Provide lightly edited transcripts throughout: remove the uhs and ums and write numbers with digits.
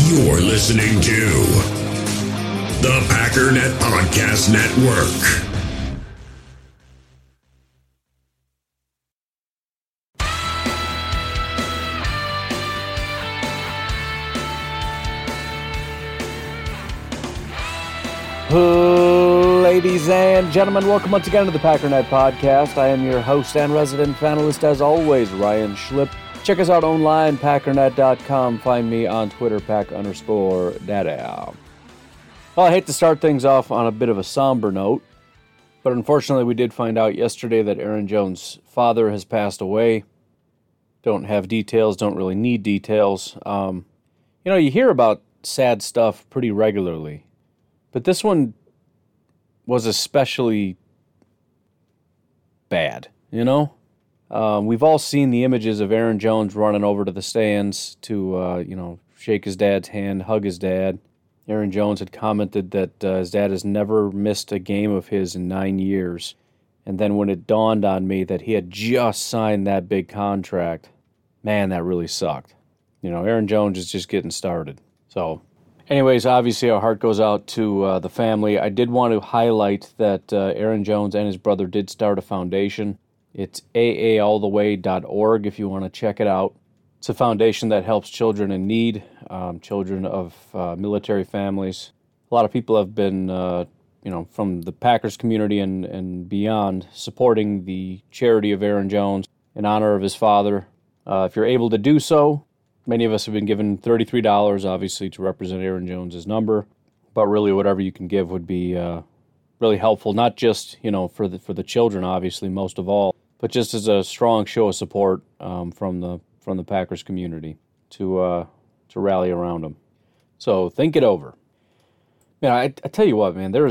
You're listening to the Packernet Podcast Network. Ladies and gentlemen, welcome once again to the Packernet Podcast. I am your host and resident panelist, as always, Ryan Schlip. Check us out online, packernet.com. Find me on Twitter, pack_data. Well, I hate to start things off on a bit of a somber note, but unfortunately we did find out yesterday that Aaron Jones' father has passed away. Don't have details, don't really need details. You hear about sad stuff pretty regularly, but this one was especially bad, We've all seen the images of Aaron Jones running over to the stands to, shake his dad's hand, hug his dad. Aaron Jones had commented that his dad has never missed a game of his in 9 years. And then when it dawned on me that he had just signed that big contract, man, that really sucked. Aaron Jones is just getting started. So, anyways, obviously our heart goes out to the family. I did want to highlight that Aaron Jones and his brother did start a foundation. It's aaalltheway.org if you want to check it out. It's a foundation that helps children in need, children of military families. A lot of people have been, from the Packers community and beyond, supporting the charity of Aaron Jones in honor of his father. If you're able to do so, many of us have been given $33, obviously, to represent Aaron Jones' number. But really, whatever you can give would be really helpful, not just, for the children, obviously, most of all, but just as a strong show of support from the Packers community to rally around them. So think it over. Man, I tell you what, man, there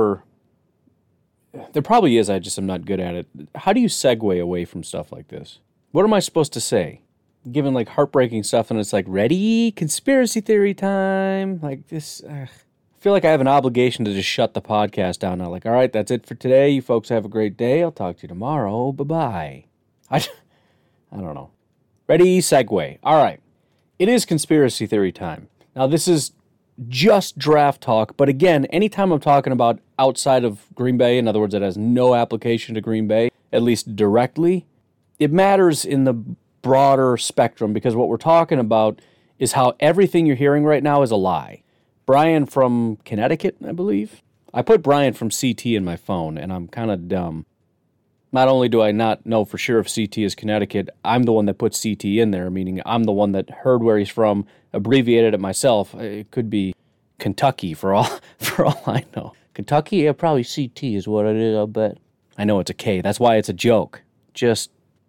probably is, I just am not good at it. How do you segue away from stuff like this? What am I supposed to say? Given like heartbreaking stuff and it's like, ready? Conspiracy theory time. Like this, I feel like I have an obligation to just shut the podcast down now. Like, all right, that's it for today. You folks have a great day. I'll talk to you tomorrow. Bye-bye. I don't know. Ready? Segue. All right. It is conspiracy theory time. Now, this is just draft talk, but again, anytime I'm talking about outside of Green Bay, in other words, it has no application to Green Bay, at least directly, it matters in the broader spectrum because what we're talking about is how everything you're hearing right now is a lie. Brian from Connecticut, I believe. I put Brian from CT in my phone, and I'm kind of dumb. Not only do I not know for sure if CT is Connecticut, I'm the one that put CT in there, meaning I'm the one that heard where he's from, abbreviated it myself. It could be Kentucky for all I know. Kentucky? Yeah, probably CT is what it is, I'll bet. I know it's a K. That's why it's a joke. Just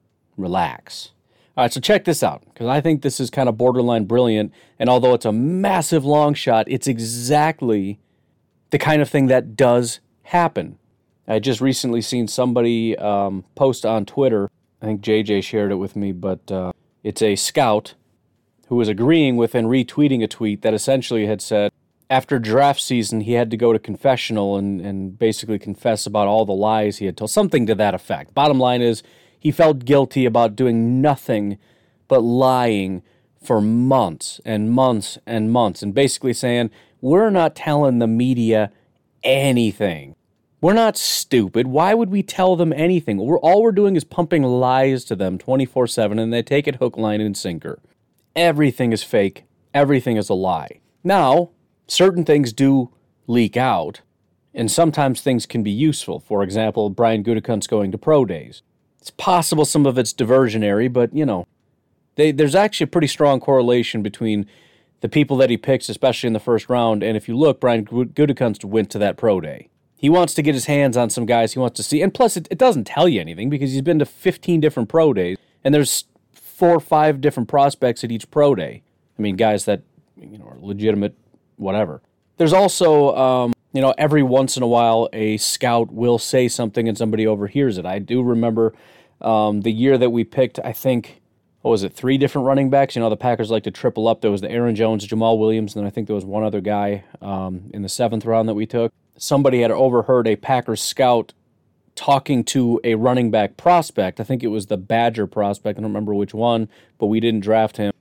relax. All right, so check this out, because I think this is kind of borderline brilliant, and although it's a massive long shot, it's exactly the kind of thing that does happen. I just recently seen somebody post on Twitter, I think JJ shared it with me, but it's a scout who was agreeing with and retweeting a tweet that essentially had said, after draft season, he had to go to confessional and basically confess about all the lies he had told, something to that effect. Bottom line is, he felt guilty about doing nothing but lying for months and months and months and basically saying, we're not telling the media anything. We're not stupid. Why would we tell them anything? All we're doing is pumping lies to them 24/7 and they take it hook, line, and sinker. Everything is fake. Everything is a lie. Now, certain things do leak out and sometimes things can be useful. For example, Brian Gutekunst going to pro days. It's possible some of it's diversionary, but, there's actually a pretty strong correlation between the people that he picks, especially in the first round, and if you look, Brian Gutekunst went to that pro day. He wants to get his hands on some guys he wants to see, and plus it doesn't tell you anything because he's been to 15 different pro days, and there's 4 or 5 different prospects at each pro day. I mean, guys that, are legitimate, whatever. There's also, every once in a while a scout will say something and somebody overhears it. I do remember the year that we picked, I think, 3 different running backs? The Packers like to triple up. There was the Aaron Jones, Jamal Williams, and then I think there was one other guy in the 7th round that we took. Somebody had overheard a Packers scout talking to a running back prospect. I think it was the Badger prospect. I don't remember which one, but we didn't draft him. But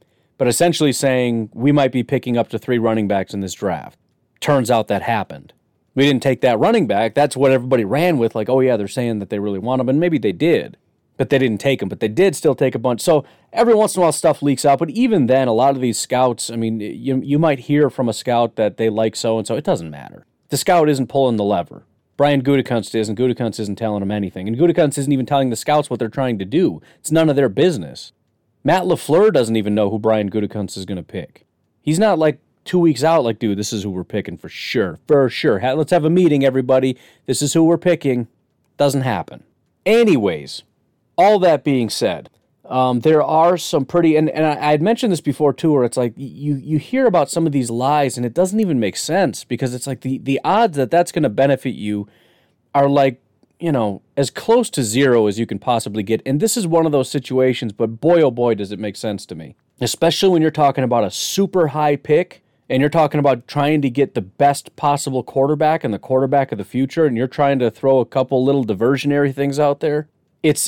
but essentially saying we might be picking up to 3 running backs in this draft. Turns out that happened. We didn't take that running back. That's what everybody ran with, like, oh yeah, they're saying that they really want him, and maybe they did, but they didn't take him, but they did still take a bunch. So every once in a while stuff leaks out, but even then, a lot of these scouts, I mean, you might hear from a scout that they like so-and-so. It doesn't matter. The scout isn't pulling the lever. Brian Gutekunst isn't. Gutekunst isn't telling them anything, and Gutekunst isn't even telling the scouts what they're trying to do. It's none of their business. Matt LaFleur doesn't even know who Brian Gutekunst is going to pick. He's not like 2 weeks out like, dude, this is who we're picking for sure. For sure. Let's have a meeting, everybody. This is who we're picking. Doesn't happen. Anyways, all that being said, there are some pretty, and I had mentioned this before too, where it's like you hear about some of these lies and it doesn't even make sense, because it's like the odds that that's going to benefit you are like, as close to zero as you can possibly get. And this is one of those situations, but boy, oh boy, does it make sense to me. Especially when you're talking about a super high pick and you're talking about trying to get the best possible quarterback and the quarterback of the future, and you're trying to throw a couple little diversionary things out there. It's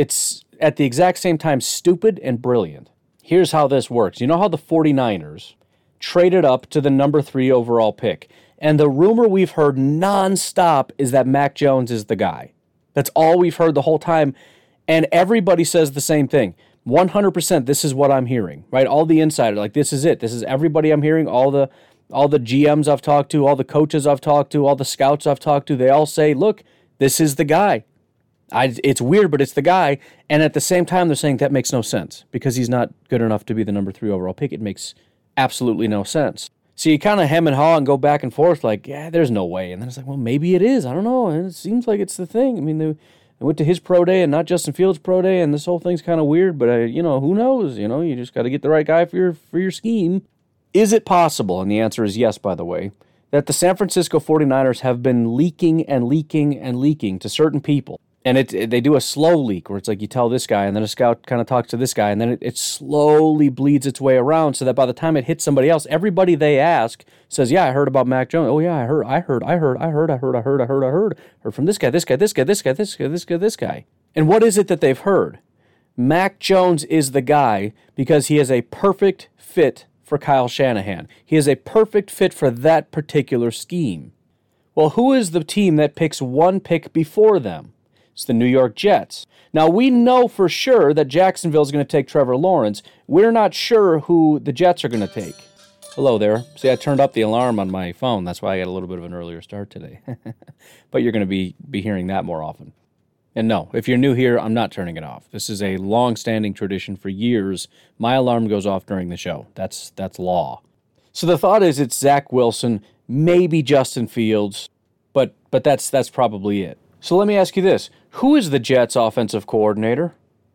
at the exact same time stupid and brilliant. Here's how this works. You know how the 49ers traded up to the number 3 overall pick? And the rumor we've heard nonstop is that Mac Jones is the guy. That's all we've heard the whole time. And everybody says the same thing. 100%, this is what I'm hearing, right? All the insiders, like, this is it. This is everybody I'm hearing. All the GMs I've talked to, all the coaches I've talked to, all the scouts I've talked to, they all say, look, this is the guy. It's weird, but it's the guy. And at the same time, they're saying that makes no sense because he's not good enough to be the number 3 overall pick. It makes absolutely no sense. So you kind of hem and haw and go back and forth like, yeah, there's no way. And then it's like, well, maybe it is. I don't know. And it seems like it's the thing. I mean, they went to his pro day and not Justin Fields' pro day, and this whole thing's kind of weird. But, who knows? You just got to get the right guy for your scheme. Is it possible, and the answer is yes, by the way, that the San Francisco 49ers have been leaking to certain people? And they do a slow leak where it's like you tell this guy, and then a scout kind of talks to this guy, and then it slowly bleeds its way around so that by the time it hits somebody else, everybody they ask says, yeah, I heard about Mac Jones. Oh, yeah, I heard from this guy. And what is it that they've heard? Mac Jones is the guy because he is a perfect fit for Kyle Shanahan. He is a perfect fit for that particular scheme. Well, who is the team that picks one pick before them? It's the New York Jets. Now, we know for sure that Jacksonville is going to take Trevor Lawrence. We're not sure who the Jets are going to take. Hello there. See, I turned up the alarm on my phone. That's why I got a little bit of an earlier start today. But you're going to be hearing that more often. And no, if you're new here, I'm not turning it off. This is a long-standing tradition for years. My alarm goes off during the show. That's law. So the thought is it's Zach Wilson, maybe Justin Fields, but that's probably it. So let me ask you this. Who is the Jets' offensive coordinator?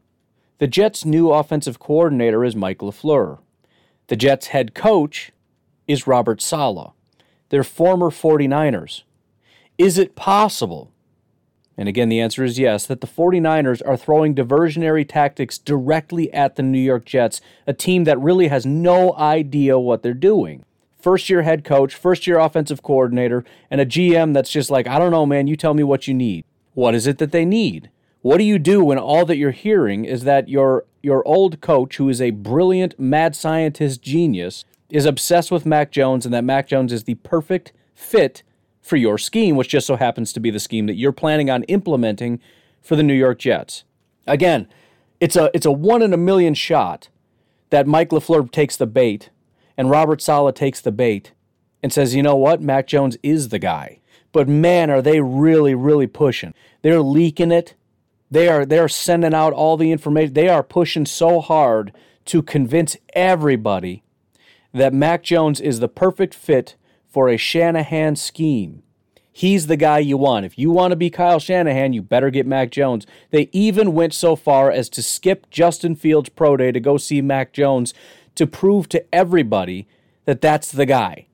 The Jets' new offensive coordinator is Mike LaFleur. The Jets' head coach is Robert Saleh. They're former 49ers. Is it possible, and again the answer is yes, that the 49ers are throwing diversionary tactics directly at the New York Jets, a team that really has no idea what they're doing? First-year head coach, first-year offensive coordinator, and a GM that's just like, I don't know, man, you tell me what you need. What is it that they need? What do you do when all that you're hearing is that your old coach, who is a brilliant mad scientist genius, is obsessed with Mac Jones, and that Mac Jones is the perfect fit for your scheme, which just so happens to be the scheme that you're planning on implementing for the New York Jets? Again, it's a 1 in a million shot that Mike LaFleur takes the bait and Robert Saleh takes the bait and says, you know what, Mac Jones is the guy. But man, are they really, really pushing. They're leaking it. They're sending out all the information. They are pushing so hard to convince everybody that Mac Jones is the perfect fit for a Shanahan scheme. He's the guy you want. If you want to be Kyle Shanahan, you better get Mac Jones. They even went so far as to skip Justin Fields' pro day to go see Mac Jones to prove to everybody that that's the guy.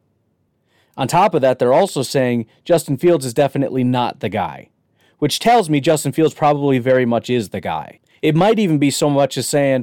On top of that, they're also saying Justin Fields is definitely not the guy, which tells me Justin Fields probably very much is the guy. It might even be so much as saying,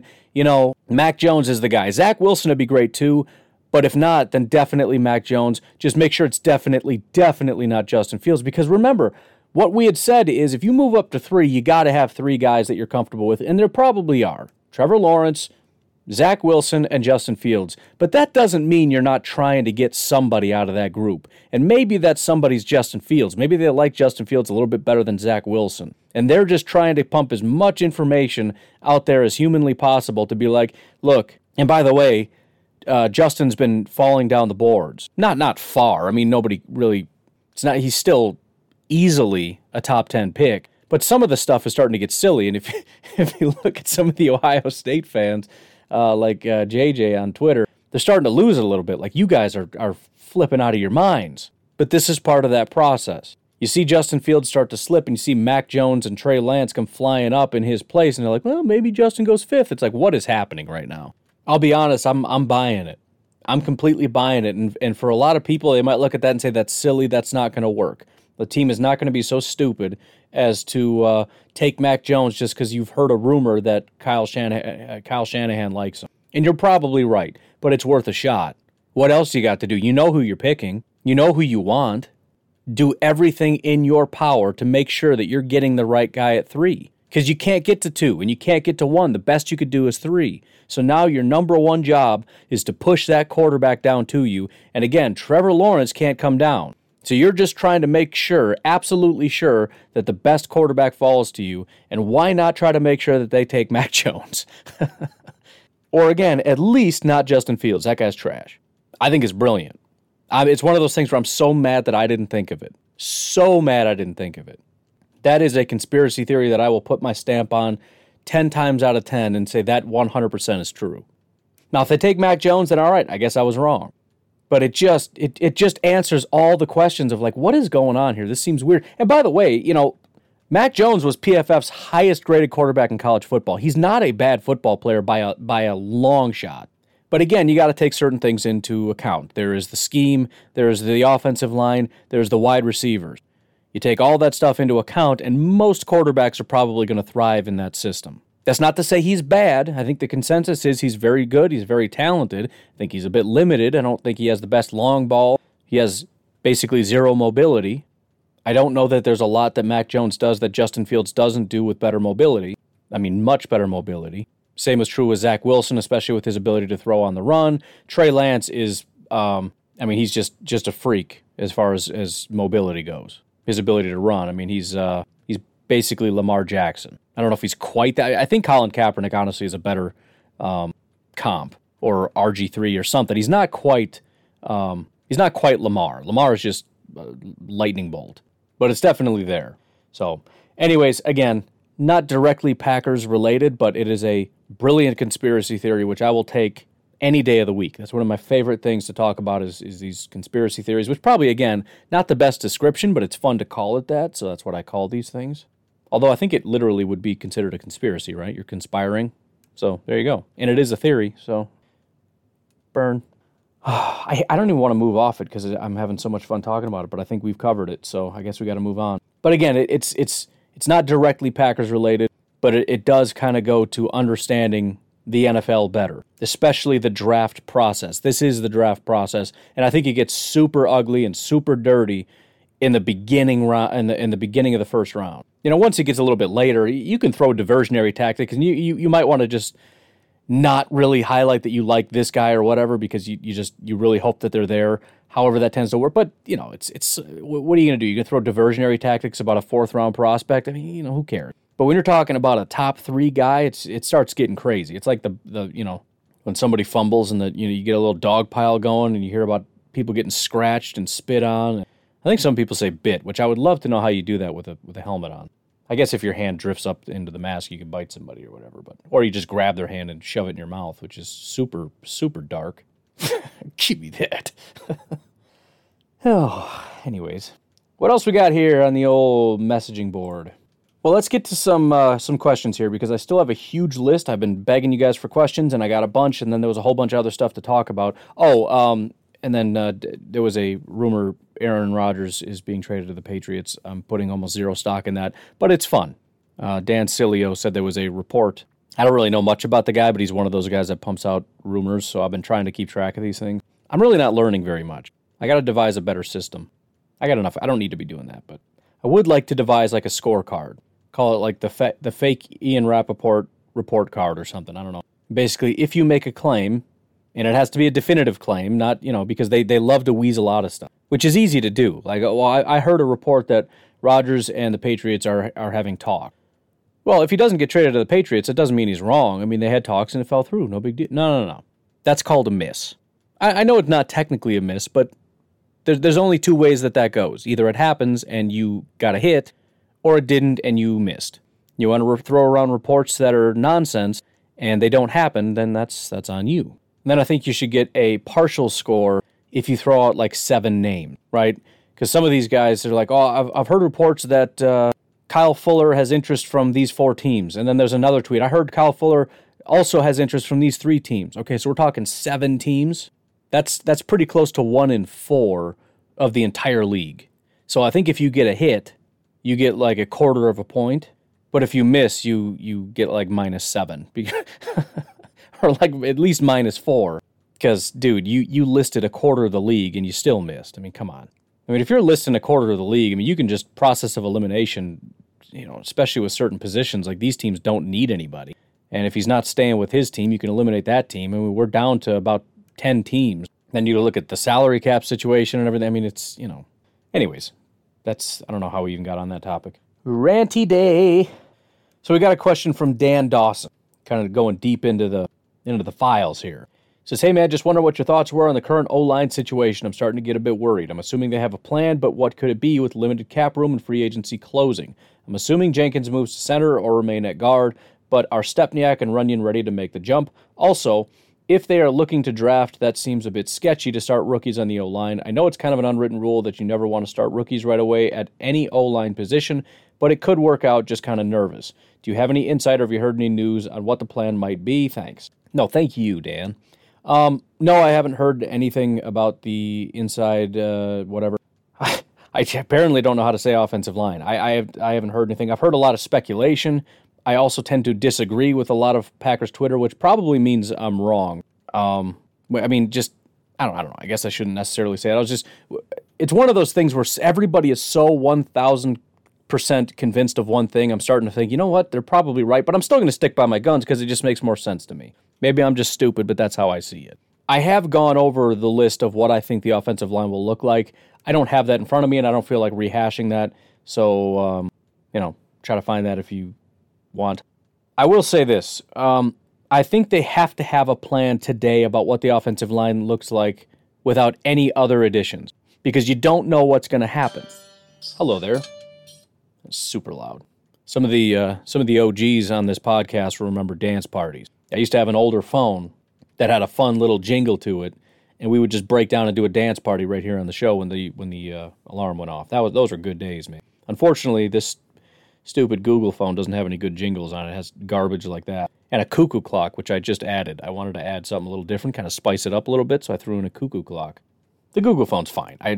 Mac Jones is the guy. Zach Wilson would be great too, but if not, then definitely Mac Jones. Just make sure it's definitely not Justin Fields, because remember, what we had said is if you move up to 3, you got to have 3 guys that you're comfortable with, and there probably are. Trevor Lawrence, Zach Wilson and Justin Fields. But that doesn't mean you're not trying to get somebody out of that group. And maybe that somebody's Justin Fields. Maybe they like Justin Fields a little bit better than Zach Wilson. And they're just trying to pump as much information out there as humanly possible to be like, look, and by the way, Justin's been falling down the boards. Not far. I mean, nobody really, he's still easily a top 10 pick. But some of the stuff is starting to get silly. And if you look at some of the Ohio State fans, like JJ on Twitter, they're starting to lose it a little bit. Like, you guys are flipping out of your minds. But this is part of that process. You see Justin Fields start to slip, and you see Mac Jones and Trey Lance come flying up in his place, and they're like, well, maybe Justin goes fifth. It's like, what is happening right now? I'll be honest, I'm buying it. I'm completely buying it. And for a lot of people, they might look at that and say, that's silly, that's not going to work. The team is not going to be so stupid as to take Mac Jones just because you've heard a rumor that Kyle Shanahan likes him. And you're probably right, but it's worth a shot. What else you got to do? You know who you're picking. You know who you want. Do everything in your power to make sure that you're getting the right guy at 3. Because you can't get to 2 and you can't get to 1. The best you could do is 3. So now your number one job is to push that quarterback down to you. And again, Trevor Lawrence can't come down. So you're just trying to make sure, absolutely sure, that the best quarterback falls to you. And why not try to make sure that they take Mac Jones? Or again, at least not Justin Fields. That guy's trash. I think it's brilliant. It's one of those things where I'm so mad that I didn't think of it. So mad I didn't think of it. That is a conspiracy theory that I will put my stamp on 10 times out of 10 and say that 100% is true. Now, if they take Mac Jones, then all right, I guess I was wrong. But it just answers all the questions of like, what is going on here? This seems weird. And by the way, Mac Jones was PFF's highest graded quarterback in college football. He's not a bad football player by a long shot. But again, you got to take certain things into account. There is the scheme, there is the offensive line, there's the wide receivers. You take all that stuff into account, and most quarterbacks are probably going to thrive in that system. That's not to say he's bad. I think the consensus is he's very good. He's very talented. I think he's a bit limited. I don't think he has the best long ball. He has basically zero mobility. I don't know that there's a lot that Mac Jones does that Justin Fields doesn't do with better mobility. I mean, much better mobility. Same is true with Zach Wilson, especially with his ability to throw on the run. Trey Lance is, he's just a freak as far as mobility goes. His ability to run. I mean, he's basically Lamar Jackson. I don't know if he's quite that. I think Colin Kaepernick, honestly, is a better comp, or RG3 or something. He's not quite Lamar. Lamar is just lightning bolt, but it's definitely there. So, anyways, again, not directly Packers related, but it is a brilliant conspiracy theory, which I will take any day of the week. That's one of my favorite things to talk about is these conspiracy theories, which probably, again, not the best description, but it's fun to call it that, so that's what I call these things. Although I think it literally would be considered a conspiracy, right? You're conspiring. So there you go. And it is a theory, so burn. I don't even want to move off it because I'm having so much fun talking about it, but I think we've covered it, so I guess we got to move on. But again, it's not directly Packers related, but it does kind of go to understanding the NFL better, especially the draft process. This is the draft process, and I think it gets super ugly and super dirty in the beginning round, in the beginning of the first round. Once it gets a little bit later, you can throw diversionary tactics, and you might want to just not really highlight that you like this guy or whatever because you really hope that they're there. However, that tends to work. But it's what are you going to do? You can throw diversionary tactics about a 4th round prospect. I mean, who cares? But when you're talking about a top 3 guy, it starts getting crazy. It's like the when somebody fumbles and you get a little dog pile going and you hear about people getting scratched and spit on. I think some people say bit, which I would love to know how you do that with a helmet on. I guess if your hand drifts up into the mask, you can bite somebody or whatever, or you just grab their hand and shove it in your mouth, which is super, super dark. Give me that. Anyways, what else we got here on the old messaging board? Well, let's get to some questions here because I still have a huge list. I've been begging you guys for questions, and I got a bunch, and then there was a whole bunch of other stuff to talk about. And then there was a rumor Aaron Rodgers is being traded to the Patriots. I'm putting almost zero stock in that, but it's fun. Dan Cilio said there was a report. I don't really know much about the guy, but he's one of those guys that pumps out rumors, so I've been trying to keep track of these things. I'm really not learning very much. I got to devise a better system. I got enough. I don't need to be doing that, but I would like to devise like a scorecard. Call it like the fake Ian Rappaport report card or something. I don't know. Basically, if you make a claim, and it has to be a definitive claim, not, because they love to weasel out of stuff, which is easy to do. Like, well, I heard a report that Rodgers and the Patriots are having talk. Well, if he doesn't get traded to the Patriots, it doesn't mean he's wrong. I mean, they had talks and it fell through. No big deal. No. That's called a miss. I know it's not technically a miss, but there's only two ways that goes. Either it happens and you got a hit, or it didn't and you missed. You want to throw around reports that are nonsense and they don't happen, then that's on you. And then I think you should get a partial score if you throw out like 7 names, right? Because some of these guys are like, oh, I've heard reports that Kyle Fuller has interest from these 4 teams. And then there's another tweet. I heard Kyle Fuller also has interest from these 3 teams. Okay, so we're talking 7 teams. That's pretty close to 1 in 4 of the entire league. So I think if you get a hit, you get like a quarter of a point. But if you miss, you get like -7. Or like at least -4. Because, dude, you listed a quarter of the league and you still missed. I mean, come on. I mean, if you're listing a quarter of the league, I mean, you can just process of elimination, especially with certain positions. Like, these teams don't need anybody. And if he's not staying with his team, you can eliminate that team. I mean, we're down to about 10 teams. Then you look at the salary cap situation and everything. I mean, it's, Anyways, I don't know how we even got on that topic. Ranty day. So we got a question from Dan Dawson, kind of going deep into the files here. Says, hey man, just wonder what your thoughts were on the current O-line situation. I'm starting to get a bit worried. I'm assuming they have a plan, but what could it be with limited cap room and free agency closing? I'm assuming Jenkins moves to center or remain at guard, but are Stepniak and Runyon ready to make the jump? Also, if they are looking to draft, that seems a bit sketchy to start rookies on the O-line. I know it's kind of an unwritten rule that you never want to start rookies right away at any O-line position, but it could work out. Just kind of nervous. Do you have any insight or have you heard any news on what the plan might be? Thanks. No, thank you, Dan. No, I haven't heard anything about the inside, whatever. I apparently don't know how to say offensive line. I haven't heard anything. I've heard a lot of speculation. I also tend to disagree with a lot of Packers Twitter, which probably means I'm wrong. I mean, just, I don't know. I guess I shouldn't necessarily say it. It's one of those things where everybody is so 1,000% convinced of one thing. I'm starting to think, you know what? They're probably right, but I'm still going to stick by my guns because it just makes more sense to me. Maybe I'm just stupid, but that's how I see it. I have gone over the list of what I think the offensive line will look like. I don't have that in front of me, and I don't feel like rehashing that. So, try to find that if you want. I will say this. I think they have to have a plan today about what the offensive line looks like without any other additions, because you don't know what's going to happen. Hello there. That's super loud. Some of the OGs on this podcast will remember dance parties. I used to have an older phone that had a fun little jingle to it, and we would just break down and do a dance party right here on the show when the alarm went off. Those were good days, man. Unfortunately, this stupid Google phone doesn't have any good jingles on it. It has garbage like that. And a cuckoo clock, which I just added. I wanted to add something a little different, kind of spice it up a little bit, so I threw in a cuckoo clock. The Google phone's fine. They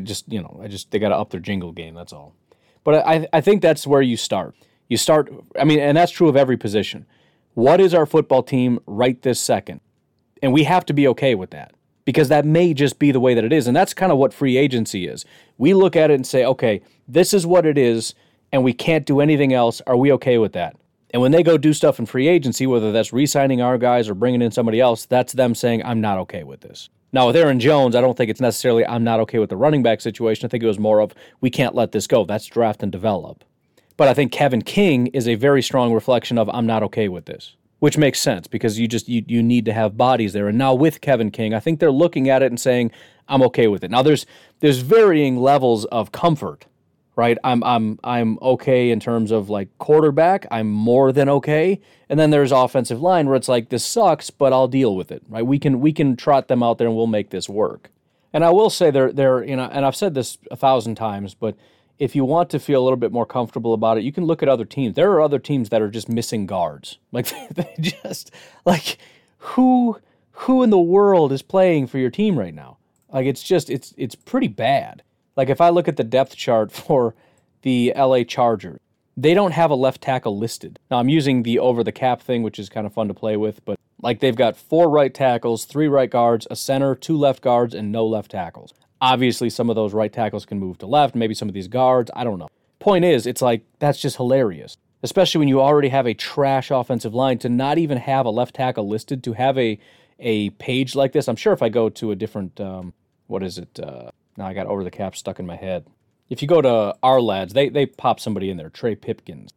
got to up their jingle game, that's all. But I think that's where you start. You start, and that's true of every position. What is our football team right this second? And we have to be okay with that, because that may just be the way that it is. And that's kind of what free agency is. We look at it and say, okay, this is what it is, and we can't do anything else. Are we okay with that? And when they go do stuff in free agency, whether that's re-signing our guys or bringing in somebody else, that's them saying, I'm not okay with this. Now, with Aaron Jones, I don't think it's necessarily I'm not okay with the running back situation. I think it was more of we can't let this go. That's draft and develop. But I think Kevin King is a very strong reflection of I'm not okay with this, which makes sense because you need to have bodies there. And now with Kevin King, I think they're looking at it and saying I'm okay with it. Now there's varying levels of comfort, right? I'm okay in terms of like quarterback. I'm more than okay. And then there's offensive line where it's like this sucks, but I'll deal with it, right? We can trot them out there and we'll make this work. And I will say they're and I've said this 1,000 times, but if you want to feel a little bit more comfortable about it, you can look at other teams. There are other teams that are just missing guards. Like they just like who in the world is playing for your team right now? Like it's pretty bad. Like if I look at the depth chart for the LA Chargers, they don't have a left tackle listed. Now I'm using the over the cap thing, which is kind of fun to play with, but like they've got 4 right tackles, 3 right guards, a center, 2 left guards, and no left tackles. Obviously, some of those right tackles can move to left, maybe some of these guards, I don't know. Point is, it's like, that's just hilarious. especially when you already have a trash offensive line, to not even have a left tackle listed, to have a page like this. I'm sure if I go to a different, now I got Over the Cap stuck in my head. If you go to Our Lads, they pop somebody in there, Trey Pipkins.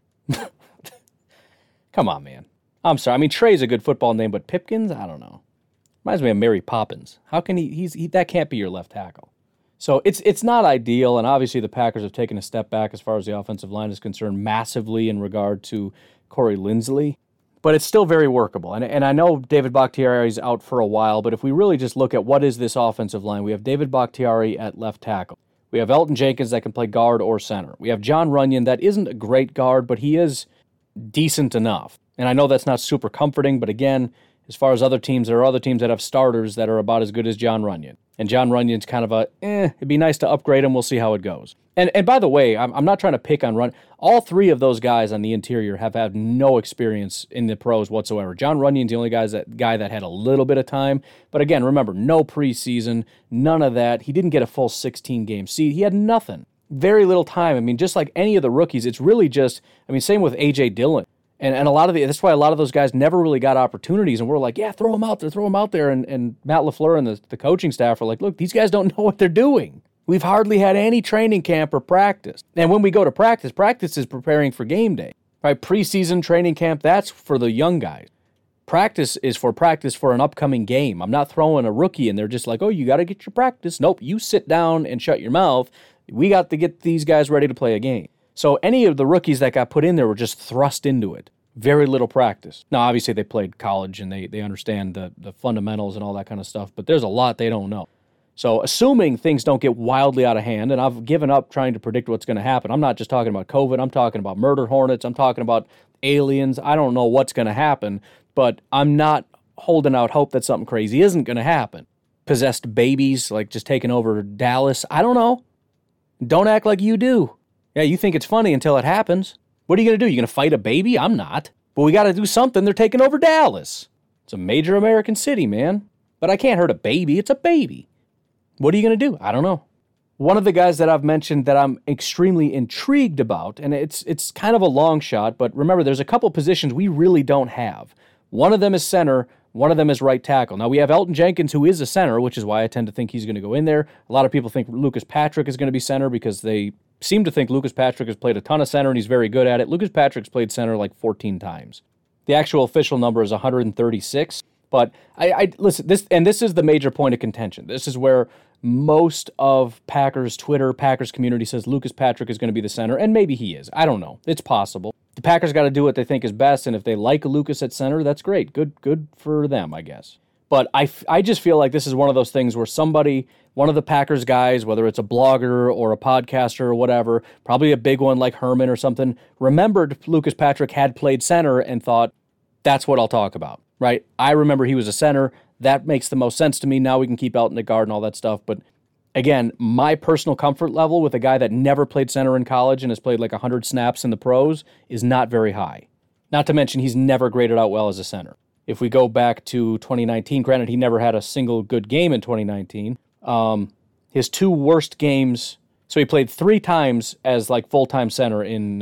Come on, man. I'm sorry. I mean, Trey's a good football name, but Pipkins, I don't know. Reminds me of Mary Poppins. How can he that can't be your left tackle. So it's not ideal, and obviously the Packers have taken a step back as far as the offensive line is concerned, massively in regard to Corey Linsley. But it's still very workable. And I know David Bakhtiari is out for a while, but if we really just look at what is this offensive line, we have David Bakhtiari at left tackle. We have Elgton Jenkins that can play guard or center. We have Jon Runyan that isn't a great guard, but he is decent enough. And I know that's not super comforting, but again, as far as other teams, there are other teams that have starters that are about as good as Jon Runyan. And Jon Runyan's kind of it'd be nice to upgrade him. We'll see how it goes. And by the way, I'm not trying to pick on Runyan. All three of those guys on the interior have had no experience in the pros whatsoever. Jon Runyan's the only guy that had a little bit of time. But again, remember, no preseason, none of that. He didn't get a full 16 game season. He had nothing. Very little time. I mean, just like any of the rookies, it's really just, same with A.J. Dillon. And a lot of that's why a lot of those guys never really got opportunities, and we're like, yeah, throw them out there. And Matt LaFleur and the coaching staff are like, look, these guys don't know what they're doing. We've hardly had any training camp or practice. And when we go to practice is preparing for game day, right? Preseason training camp, that's for the young guys. Practice for an upcoming game. I'm not throwing a rookie in there just like, oh, you got to get your practice. Nope, you sit down and shut your mouth. We got to get these guys ready to play a game. So any of the rookies that got put in there were just thrust into it. Very little practice. Now, obviously, they played college and they understand the fundamentals and all that kind of stuff, but there's a lot they don't know. So assuming things don't get wildly out of hand, and I've given up trying to predict what's going to happen. I'm not just talking about COVID. I'm talking about murder hornets. I'm talking about aliens. I don't know what's going to happen, but I'm not holding out hope that something crazy isn't going to happen. Possessed babies, like just taking over Dallas. I don't know. Don't act like you do. Yeah, you think it's funny until it happens. What are you going to do? You going to fight a baby? I'm not. But we got to do something. They're taking over Dallas. It's a major American city, man. But I can't hurt a baby. It's a baby. What are you going to do? I don't know. One of the guys that I've mentioned that I'm extremely intrigued about, and it's kind of a long shot, but remember, there's a couple positions we really don't have. One of them is center. One of them is right tackle. Now, we have Elgton Jenkins, who is a center, which is why I tend to think he's going to go in there. A lot of people think Lucas Patrick is going to be center because they seem to think Lucas Patrick has played a ton of center and he's very good at it. Lucas Patrick's played center like 14 times. The actual official number is 136. But I listen, this is the major point of contention. This is where most of Packers Twitter, Packers community says Lucas Patrick is going to be the center, and maybe he is. I don't know. It's possible. The Packers got to do what they think is best, and if they like Lucas at center, that's great. Good for them, I guess. But I just feel like this is one of those things where somebody, one of the Packers guys, whether it's a blogger or a podcaster or whatever, probably a big one like Herman or something, remembered Lucas Patrick had played center and thought, that's what I'll talk about, right? I remember he was a center. That makes the most sense to me. Now we can keep Elgton at guard and all that stuff. But again, my personal comfort level with a guy that never played center in college and has played like 100 snaps in the pros is not very high. Not to mention he's never graded out well as a center. If we go back to 2019, granted he never had a single good game in 2019. His two worst games, so he played 3 times as like full-time center in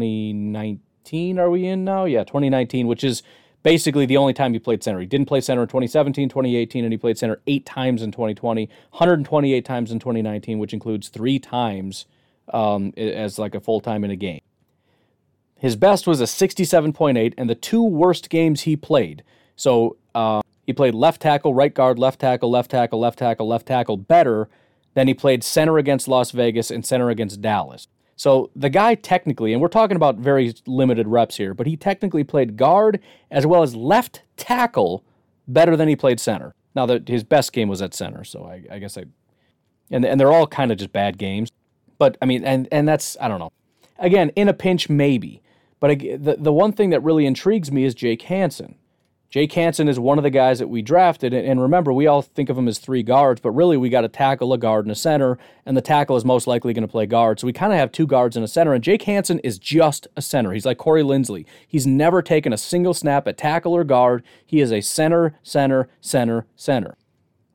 2019. Are we in now? Yeah, 2019, which is basically the only time he played center. He didn't play center in 2017, 2018, and he played center 8 times in 2020, 128 times in 2019, which includes 3 times as like a full-time in a game. His best was a 67.8, and the 2 worst games he played. So he played left tackle, right guard, left tackle, left tackle, left tackle, left tackle better than he played center against Las Vegas and center against Dallas. So the guy technically, and we're talking about very limited reps here, but he technically played guard as well as left tackle better than he played center. Now, his best game was at center, so I guess and they're all kind of just bad games. But, I mean, and that's, I don't know. Again, in a pinch, maybe. But the one thing that really intrigues me is Jake Hansen. Jake Hansen is one of the guys that we drafted, and remember, we all think of him as 3 guards, but really we got a tackle, a guard, and a center, and the tackle is most likely going to play guard. So we kind of have 2 guards and a center, and Jake Hansen is just a center. He's like Corey Linsley. He's never taken a single snap at tackle or guard. He is a center, center, center, center.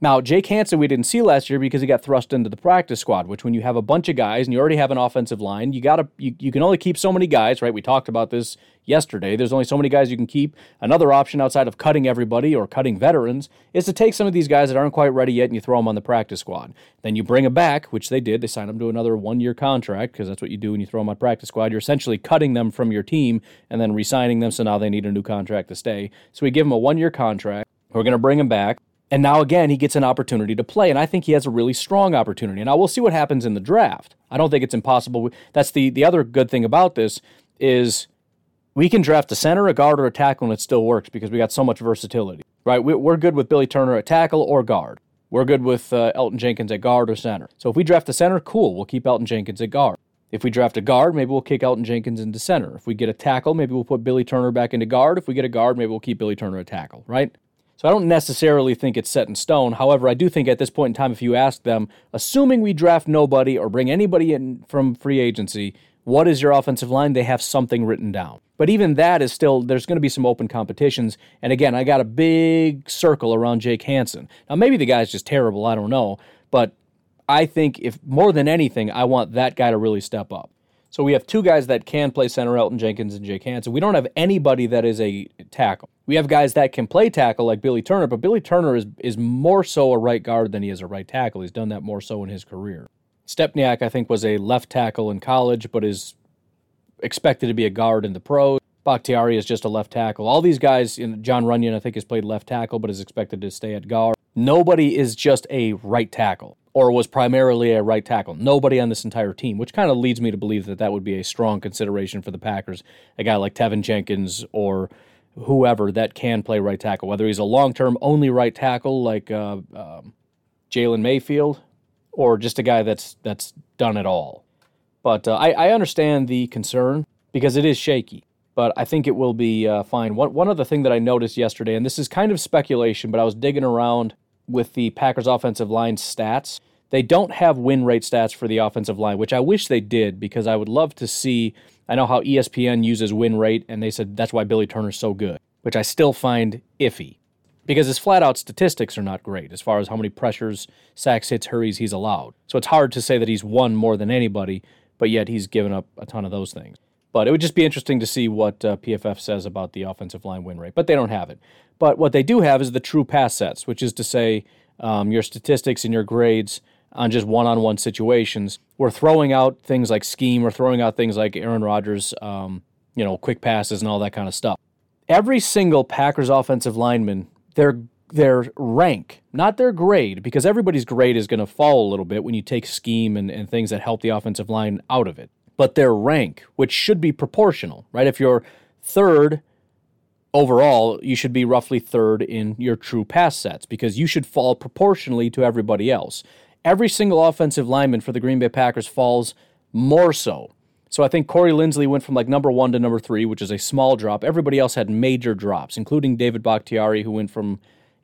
Now, Jake Hansen we didn't see last year because he got thrust into the practice squad, which when you have a bunch of guys and you already have an offensive line, you can only keep so many guys, right? We talked about this yesterday. There's only so many guys you can keep. Another option outside of cutting everybody or cutting veterans is to take some of these guys that aren't quite ready yet and you throw them on the practice squad. Then you bring them back, which they did. They signed them to another 1-year contract because that's what you do when you throw them on practice squad. You're essentially cutting them from your team and then re-signing them, so now they need a new contract to stay. So we give them a 1-year contract. We're going to bring him back. And now, again, he gets an opportunity to play, and I think he has a really strong opportunity. Now, we'll see what happens in the draft. I don't think it's impossible. That's the other good thing about this is we can draft a center, a guard, or a tackle, and it still works because we got so much versatility, right? We're good with Billy Turner at tackle or guard. We're good with Elton Jenkins at guard or center. So if we draft a center, cool, we'll keep Elton Jenkins at guard. If we draft a guard, maybe we'll kick Elton Jenkins into center. If we get a tackle, maybe we'll put Billy Turner back into guard. If we get a guard, maybe we'll keep Billy Turner at tackle, right? So I don't necessarily think it's set in stone. However, I do think at this point in time, if you ask them, assuming we draft nobody or bring anybody in from free agency, what is your offensive line? They have something written down. But even that is still, there's going to be some open competitions. And again, I got a big circle around Jake Hansen. Now, maybe the guy's just terrible. I don't know. But I think if more than anything, I want that guy to really step up. So we have two guys that can play center, Elton Jenkins and Jake Hansen. We don't have anybody that is a tackle. We have guys that can play tackle like Billy Turner, but Billy Turner is more so a right guard than he is a right tackle. He's done that more so in his career. Stepniak, I think, was a left tackle in college, but is expected to be a guard in the pros. Bakhtiari is just a left tackle. All these guys, John Runyon, I think, has played left tackle, but is expected to stay at guard. Nobody is just a right tackle, or was primarily a right tackle. Nobody on this entire team, which kind of leads me to believe that that would be a strong consideration for the Packers. A guy like Tevin Jenkins or whoever that can play right tackle, whether he's a long-term only right tackle like Jalen Mayfield, or just a guy that's done it all. But I understand the concern because it is shaky, but I think it will be fine. One other thing that I noticed yesterday, and this is kind of speculation, but I was digging around with the Packers offensive line stats. They don't have win rate stats for the offensive line, which I wish they did because I would love to see. I know how ESPN uses win rate, and they said that's why Billy Turner's so good, which I still find iffy because his flat-out statistics are not great as far as how many pressures, sacks, hits, hurries he's allowed. So it's hard to say that he's won more than anybody, but yet he's given up a ton of those things. But it would just be interesting to see what PFF says about the offensive line win rate, but they don't have it. But what they do have is the true pass sets, which is to say your statistics and your grades on just one-on-one situations. We're throwing out things like scheme. We're throwing out things like Aaron Rodgers, quick passes and all that kind of stuff. Every single Packers offensive lineman, their rank, not their grade, because everybody's grade is going to fall a little bit when you take scheme and things that help the offensive line out of it. But their rank, which should be proportional, right? If you're third overall, you should be roughly third in your true pass sets because you should fall proportionally to everybody else. Every single offensive lineman for the Green Bay Packers falls more so. So I think Corey Linsley went from like number 1 to number 3, which is a small drop. Everybody else had major drops, including David Bakhtiari, who went from,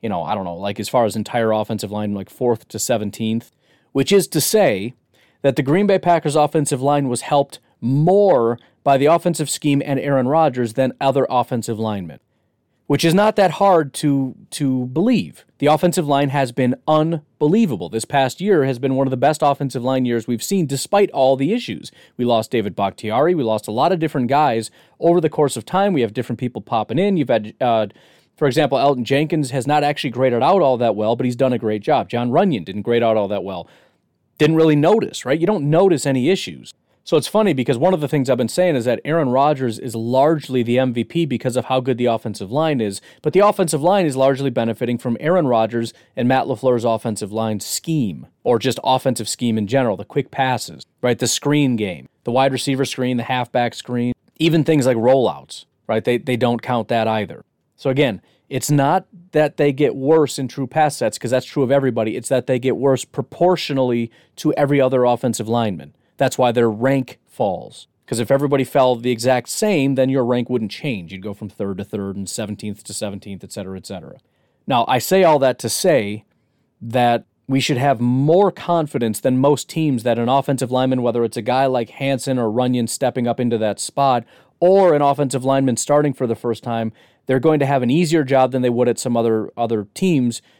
as far as entire offensive line, like 4th to 17th, which is to say that the Green Bay Packers offensive line was helped more by the offensive scheme and Aaron Rodgers than other offensive linemen, which is not that hard to believe. The offensive line has been unbelievable. This past year has been one of the best offensive line years we've seen, despite all the issues. We lost David Bakhtiari. We lost a lot of different guys over the course of time. We have different people popping in. You've had, for example, Elton Jenkins has not actually graded out all that well, but he's done a great job. John Runyon didn't grade out all that well. Didn't really notice, right? You don't notice any issues. So it's funny because one of the things I've been saying is that Aaron Rodgers is largely the MVP because of how good the offensive line is, but the offensive line is largely benefiting from Aaron Rodgers and Matt LaFleur's offensive line scheme, or just offensive scheme in general, the quick passes, right? The screen game, the wide receiver screen, the halfback screen, even things like rollouts, right? They don't count that either. So again, it's not that they get worse in true pass sets because that's true of everybody. It's that they get worse proportionally to every other offensive lineman. That's why their rank falls. Because if everybody fell the exact same, then your rank wouldn't change. You'd go from 3rd to 3rd and 17th to 17th, et cetera, et cetera. Now, I say all that to say that we should have more confidence than most teams that an offensive lineman, whether it's a guy like Hansen or Runyon stepping up into that spot, or an offensive lineman starting for the first time, they're going to have an easier job than they would at some other teams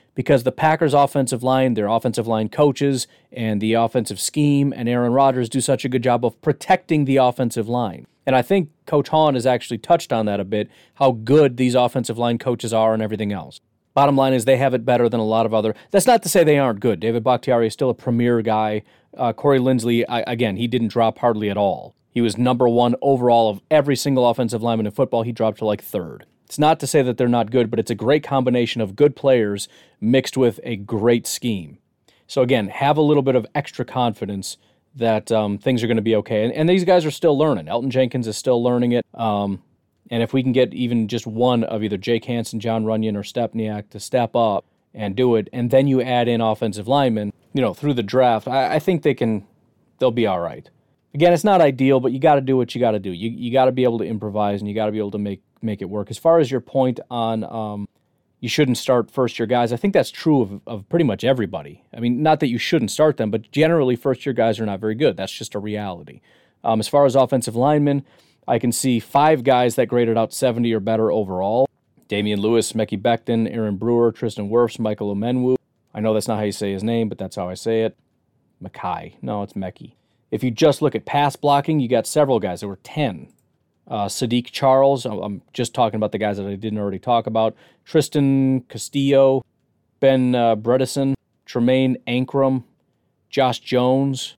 because the Packers' offensive line, their offensive line coaches, and the offensive scheme, and Aaron Rodgers do such a good job of protecting the offensive line. And I think Coach Hahn has actually touched on that a bit, how good these offensive line coaches are and everything else. Bottom line is they have it better than a lot of other. That's not to say they aren't good. David Bakhtiari is still a premier guy. Corey Linsley, again, he didn't drop hardly at all. He was number one overall of every single offensive lineman in football. He dropped to like third. It's not to say that they're not good, but it's a great combination of good players mixed with a great scheme. So again, have a little bit of extra confidence that things are going to be okay. And these guys are still learning. Elgton Jenkins is still learning it. And if we can get even just one of either Jake Hansen, John Runyon, or Stepniak to step up and do it, and then you add in offensive linemen, through the draft, I think they'll be all right. Again, it's not ideal, but you got to do what you got to do. You got to be able to improvise, and you got to be able to make it work. As far as your point on you shouldn't start first-year guys, I think that's true of pretty much everybody. I mean, not that you shouldn't start them, but generally first-year guys are not very good. That's just a reality. As far as offensive linemen, I can see 5 guys that graded out 70 or better overall. Damian Lewis, Mekhi Becton, Aaron Brewer, Tristan Wirfs, Michael Omenwu. I know that's not how you say his name, but that's how I say it. Mackay. No, it's Mekhi. If you just look at pass blocking, you got several guys. There were 10. Sadiq Charles. I'm just talking about the guys that I didn't already talk about. Tristan Castillo, Ben Bredesen, Tremaine Ankrum, Josh Jones,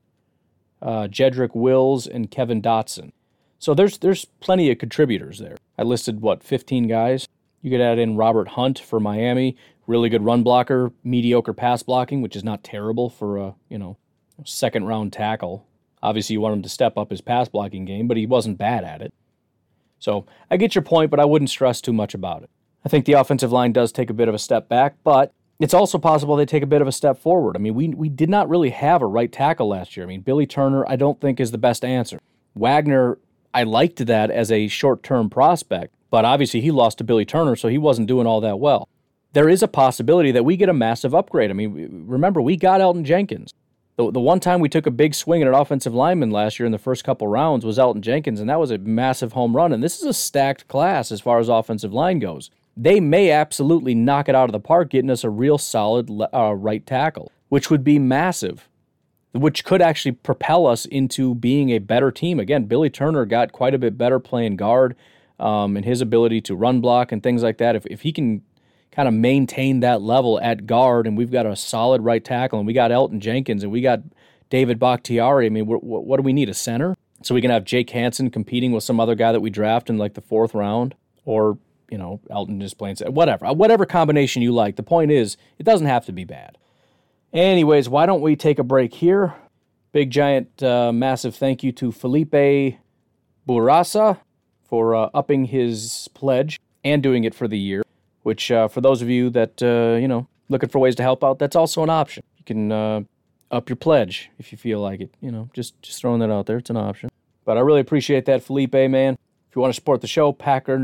Jedrick Wills, and Kevin Dotson. So there's plenty of contributors there. I listed, 15 guys? You could add in Robert Hunt for Miami, really good run blocker, mediocre pass blocking, which is not terrible for a, second-round tackle. Obviously, you want him to step up his pass blocking game, but he wasn't bad at it. So I get your point, but I wouldn't stress too much about it. I think the offensive line does take a bit of a step back, but it's also possible they take a bit of a step forward. I mean, we did not really have a right tackle last year. I mean, Billy Turner, I don't think is the best answer. Wagner, I liked that as a short-term prospect, but obviously he lost to Billy Turner, so he wasn't doing all that well. There is a possibility that we get a massive upgrade. I mean, remember, we got Elgton Jenkins. The one time we took a big swing at an offensive lineman last year in the first couple rounds was Elgton Jenkins, and that was a massive home run. And this is a stacked class as far as offensive line goes. They may absolutely knock it out of the park, getting us a real solid right tackle, which would be massive, which could actually propel us into being a better team. Again, Billy Turner got quite a bit better playing guard, and his ability to run block and things like that. If he can kind of maintain that level at guard, and we've got a solid right tackle, and we got Elgton Jenkins, and we got David Bakhtiari. I mean, what do we need, a center? So we can have Jake Hansen competing with some other guy that we draft in like the 4th round, or, Elgton just playing, whatever combination you like. The point is, it doesn't have to be bad. Anyways, why don't we take a break here? Big, giant, massive thank you to Felipe Burasa for upping his pledge and doing it for the year, which for those of you that, looking for ways to help out, that's also an option. You can up your pledge if you feel like it. Just throwing that out there. It's an option. But I really appreciate that, Felipe, man. If you want to support the show,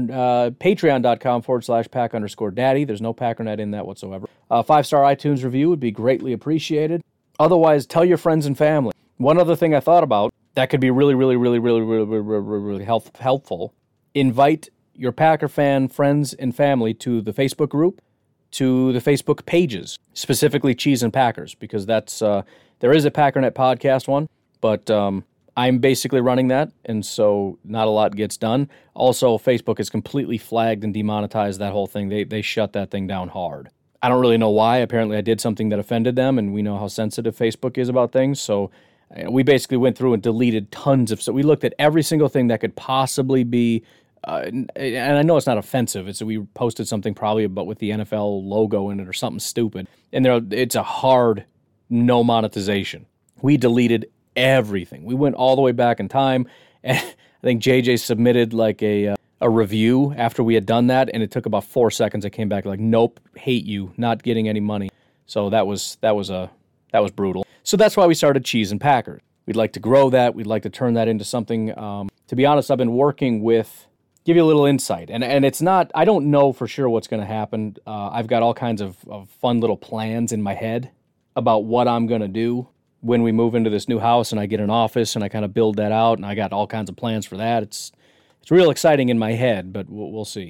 patreon.com/pack_daddy. There's no Packernet in that whatsoever. 5-star iTunes review would be greatly appreciated. Otherwise, tell your friends and family. One other thing I thought about that could be really, really, really, really, really, really, really helpful. Invite your Packer fan friends and family to the Facebook group, to the Facebook pages, specifically Cheese and Packers, because that's there is a Packernet podcast one, but I'm basically running that, and so not a lot gets done. Also, Facebook has completely flagged and demonetized that whole thing. They shut that thing down hard. I don't really know why. Apparently, I did something that offended them, and we know how sensitive Facebook is about things, so we basically went through and deleted tons of... So we looked at every single thing that could possibly be... and I know it's not offensive. We posted something probably about with the NFL logo in it or something stupid, and it's a hard no monetization. We deleted everything. We went all the way back in time, and I think JJ submitted like a review after we had done that, and it took about 4 seconds. I came back like, nope, hate you, not getting any money. So that was brutal. So that's why we started Cheese and Packers. We'd like to grow that. We'd like to turn that into something. To be honest, I've been working with. Give you a little insight, and it's not. I don't know for sure what's going to happen. I've got all kinds of fun little plans in my head about what I'm going to do when we move into this new house and I get an office and I kind of build that out, and I got all kinds of plans for that. It's real exciting in my head, but we'll see.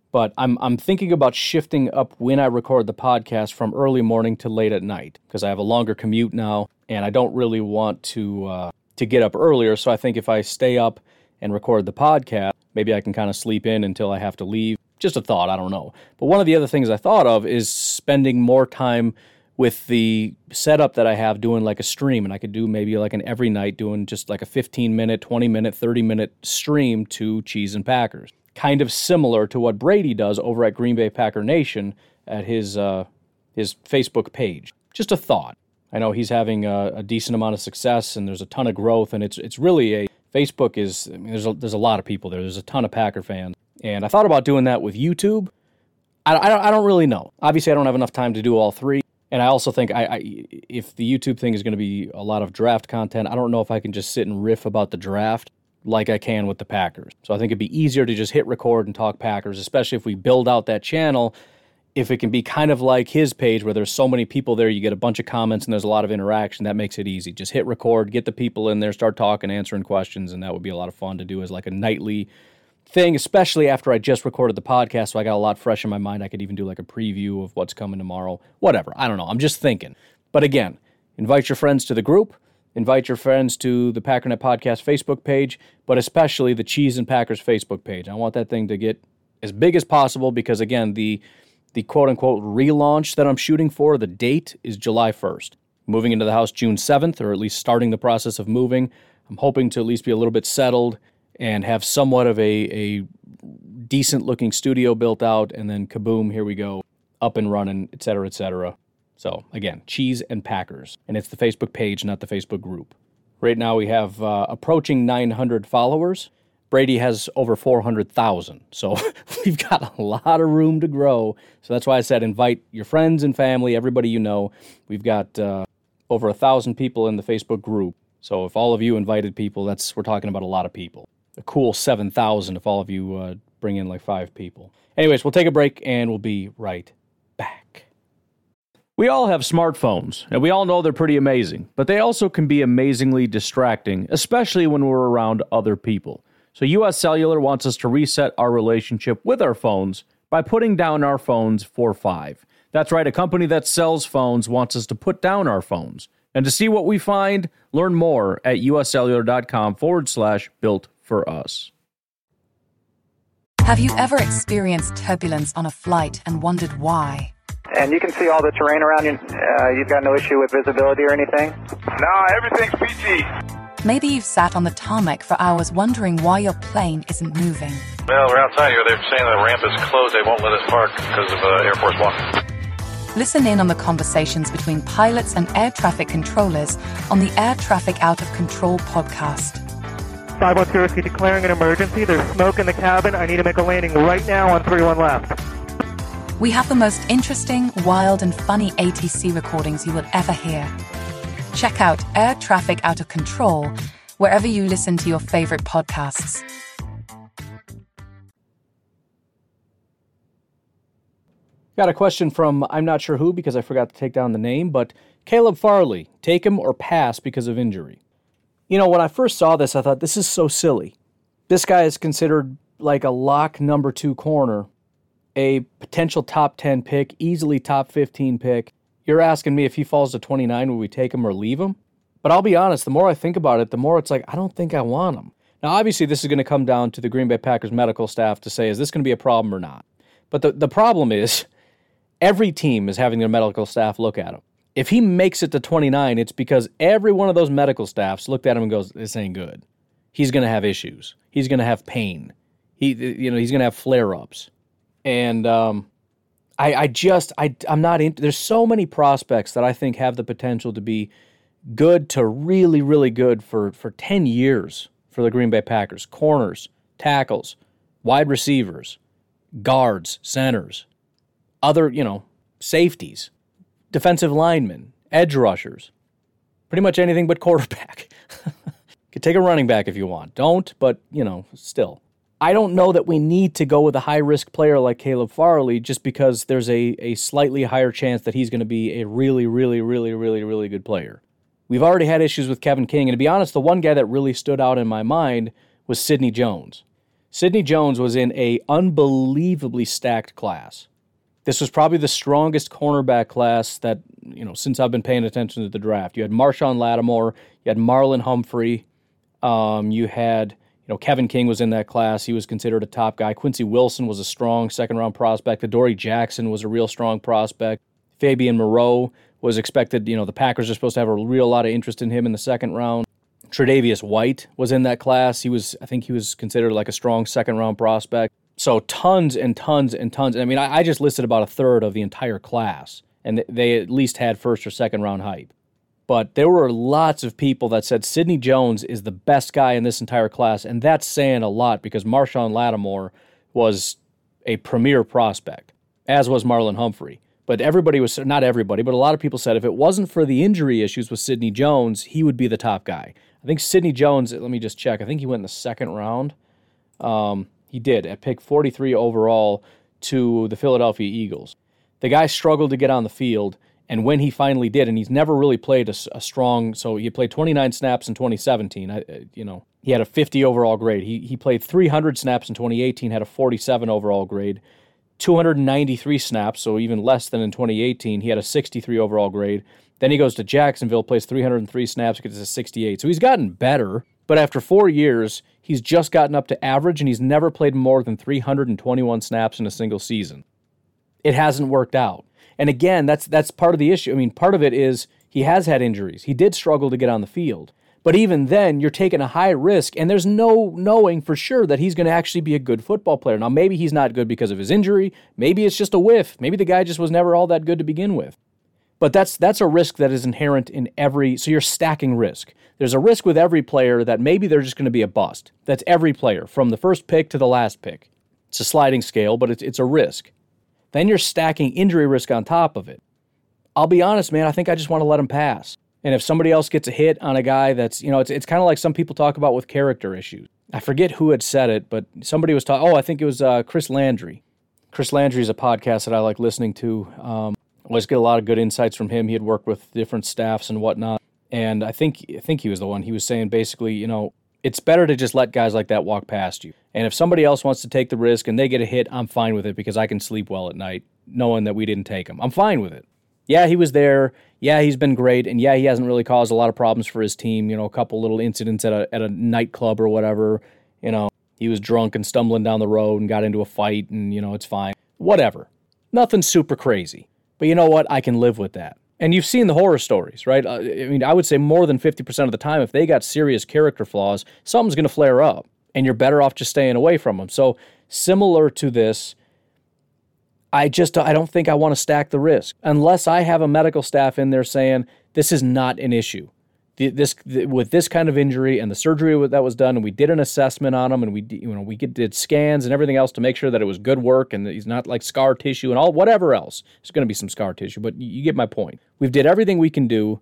But I'm thinking about shifting up when I record the podcast from early morning to late at night because I have a longer commute now, and I don't really want to get up earlier. So I think if I stay up and record the podcast, maybe I can kind of sleep in until I have to leave. Just a thought, I don't know. But one of the other things I thought of is spending more time with the setup that I have doing like a stream, and I could do maybe like an every night doing just like a 15-minute, 20-minute, 30-minute stream to Cheese and Packers. Kind of similar to what Brady does over at Green Bay Packer Nation at his Facebook page. Just a thought. I know he's having a decent amount of success, and there's a ton of growth, and it's really Facebook is, I mean, there's a lot of people there. There's a ton of Packer fans. And I thought about doing that with YouTube. I don't really know. Obviously, I don't have enough time to do all three. And I also think if the YouTube thing is going to be a lot of draft content, I don't know if I can just sit and riff about the draft like I can with the Packers. So I think it'd be easier to just hit record and talk Packers, especially if we build out that channel. If it can be kind of like his page where there's so many people there, you get a bunch of comments and there's a lot of interaction, that makes it easy. Just hit record, get the people in there, start talking, answering questions, and that would be a lot of fun to do as like a nightly thing, especially after I just recorded the podcast, so I got a lot fresh in my mind. I could even do like a preview of what's coming tomorrow. Whatever. I don't know. I'm just thinking. But again, invite your friends to the group. Invite your friends to the Packernet Podcast Facebook page, but especially the Cheese and Packers Facebook page. I want that thing to get as big as possible because, again, the quote-unquote relaunch that I'm shooting for, the date is July 1st. Moving into the house June 7th, or at least starting the process of moving. I'm hoping to at least be a little bit settled and have somewhat of a decent-looking studio built out, and then kaboom, here we go, up and running, et cetera, et cetera. So, again, Cheese and Packers. And it's the Facebook page, not the Facebook group. Right now we have approaching 900 followers. Brady has over 400,000. So we've got a lot of room to grow. So that's why I said invite your friends and family, everybody you know. We've got over 1,000 people in the Facebook group. So if all of you invited people, we're talking about a lot of people. A cool 7,000 if all of you bring in like 5 people. Anyways, we'll take a break and we'll be right back. We all have smartphones, and we all know they're pretty amazing, but they also can be amazingly distracting, especially when we're around other people. So US Cellular wants us to reset our relationship with our phones by putting down our phones for $5. That's right, a company that sells phones wants us to put down our phones. And to see what we find, learn more at uscellular.com/built-for-us. Have you ever experienced turbulence on a flight and wondered why? And you can see all the terrain around you. You've got no issue with visibility or anything? No, everything's peachy. Maybe you've sat on the tarmac for hours wondering why your plane isn't moving. Well, we're outside here. They're saying the ramp is closed. They won't let us park because of Air Force One. Listen in on the conversations between pilots and air traffic controllers on the Air Traffic Out of Control podcast. 510 declaring an emergency. There's smoke in the cabin. I need to make a landing right now on 31 left. We have the most interesting, wild, and funny ATC recordings you will ever hear. Check out Air Traffic Out of Control wherever you listen to your favorite podcasts. Got a question from I'm not sure who because I forgot to take down the name, but Caleb Farley, take him or pass because of injury? You know, when I first saw this, I thought, this is so silly. This guy is considered like a lock number 2 corner, a potential top 10 pick, easily top 15 pick. You're asking me if he falls to 29, will we take him or leave him? But I'll be honest, the more I think about it, the more it's like, I don't think I want him. Now, obviously, this is going to come down to the Green Bay Packers medical staff to say, is this going to be a problem or not? But the problem is, every team is having their medical staff look at him. If he makes it to 29, it's because every one of those medical staffs looked at him and goes, this ain't good. He's going to have issues. He's going to have pain. He's going to have flare-ups. And I'm not into. There's so many prospects that I think have the potential to be good to really, really good for 10 years for the Green Bay Packers. Corners, tackles, wide receivers, guards, centers, other, safeties, defensive linemen, edge rushers, pretty much anything but quarterback. Could take a running back if you want. Don't, but, still. I don't know that we need to go with a high-risk player like Caleb Farley just because there's a slightly higher chance that he's going to be a really, really, really, really, really good player. We've already had issues with Kevin King, and to be honest, the one guy that really stood out in my mind was Sidney Jones. Sidney Jones was in a unbelievably stacked class. This was probably the strongest cornerback class that, since I've been paying attention to the draft. You had Marshawn Lattimore, you had Marlon Humphrey, you had, Kevin King was in that class. He was considered a top guy. Quincy Wilson was a strong second-round prospect. Adoree Jackson was a real strong prospect. Fabian Moreau was expected, the Packers are supposed to have a real lot of interest in him in the second round. Tre'Davious White was in that class. I think he was considered like a strong second-round prospect. So tons and tons and tons. I mean, I just listed about a third of the entire class, and they at least had first or second-round hype. But there were lots of people that said Sidney Jones is the best guy in this entire class, and that's saying a lot because Marshawn Lattimore was a premier prospect, as was Marlon Humphrey. But not everybody, but a lot of people said if it wasn't for the injury issues with Sidney Jones, he would be the top guy. I think Sidney Jones, let me just check, I think he went in the second round. He did, at pick 43 overall to the Philadelphia Eagles. The guy struggled to get on the field, and when he finally did, and he's never really played a strong, so he played 29 snaps in 2017, he had a 50 overall grade. He played 300 snaps in 2018, had a 47 overall grade. 293 snaps, so even less than in 2018, he had a 63 overall grade. Then he goes to Jacksonville, plays 303 snaps, gets a 68. So he's gotten better, but after 4 years, he's just gotten up to average, and he's never played more than 321 snaps in a single season. It hasn't worked out. And again, that's part of the issue. I mean, part of it is he has had injuries. He did struggle to get on the field. But even then, you're taking a high risk, and there's no knowing for sure that he's going to actually be a good football player. Now, maybe he's not good because of his injury. Maybe it's just a whiff. Maybe the guy just was never all that good to begin with. But that's a risk that is inherent in so you're stacking risk. There's a risk with every player that maybe they're just going to be a bust. That's every player, from the first pick to the last pick. It's a sliding scale, but it's a risk. Then you're stacking injury risk on top of it. I'll be honest, man, I think I just want to let him pass. And if somebody else gets a hit on a guy that's, it's kind of like some people talk about with character issues. I forget who had said it, but somebody was talking, I think it was Chris Landry. Chris Landry is a podcast that I like listening to. Always get a lot of good insights from him. He had worked with different staffs and whatnot. And I think he was the one. He was saying basically, it's better to just let guys like that walk past you. And if somebody else wants to take the risk and they get a hit, I'm fine with it because I can sleep well at night knowing that we didn't take him. I'm fine with it. Yeah, he was there. Yeah, he's been great. And yeah, he hasn't really caused a lot of problems for his team. A couple little incidents at a nightclub or whatever. He was drunk and stumbling down the road and got into a fight and, it's fine. Whatever. Nothing super crazy. But you know what? I can live with that. And you've seen the horror stories, right? I would say more than 50% of the time, if they got serious character flaws, something's going to flare up. And you're better off just staying away from them. So similar to this, I don't think I want to stack the risk unless I have a medical staff in there saying this is not an issue. With this kind of injury and the surgery that was done, and we did an assessment on him, and we did scans and everything else to make sure that it was good work and that he's not like scar tissue and all whatever else. There's going to be some scar tissue, but you get my point. We've done everything we can do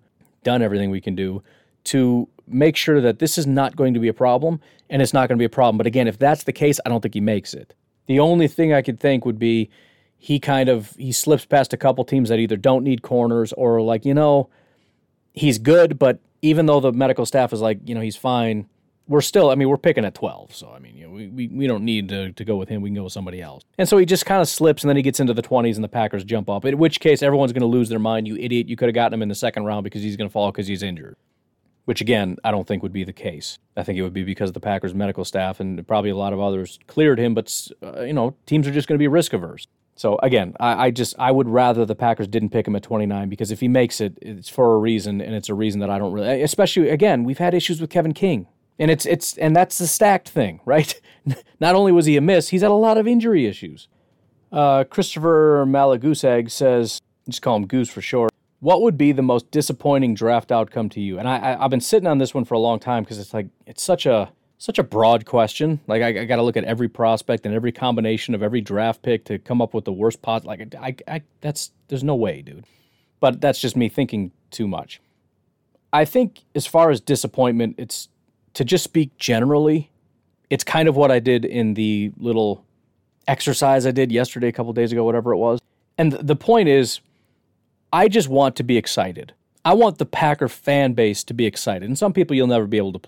to make sure that this is not going to be a problem, and it's not going to be a problem. But again, if that's the case, I don't think he makes it. The only thing I could think would be he slips past a couple teams that either don't need corners or he's good, but even though the medical staff is like, he's fine, we're picking at 12. So, we don't need to go with him. We can go with somebody else. And so he just kind of slips, and then he gets into the 20s, and the Packers jump up, in which case everyone's going to lose their mind. You idiot, you could have gotten him in the second round because he's going to fall because he's injured. Which, again, I don't think would be the case. I think it would be because the Packers medical staff and probably a lot of others cleared him, but, teams are just going to be risk-averse. So, again, I would rather the Packers didn't pick him at 29 because if he makes it, it's for a reason, and it's a reason that I don't really... Especially, again, we've had issues with Kevin King, and and that's the stacked thing, right? Not only was he a miss, he's had a lot of injury issues. Christopher Malaguseg says, just call him Goose for short, what would be the most disappointing draft outcome to you? And I've been sitting on this one for a long time because it's such a broad question. Like, I got to look at every prospect and every combination of every draft pick to come up with the worst pot. Like, there's no way, dude. But that's just me thinking too much. I think as far as disappointment, it's to just speak generally. It's kind of what I did in the little exercise I did yesterday, a couple days ago, whatever it was. And the point is, I just want to be excited. I want the Packer fan base to be excited. And some people you'll never be able to please.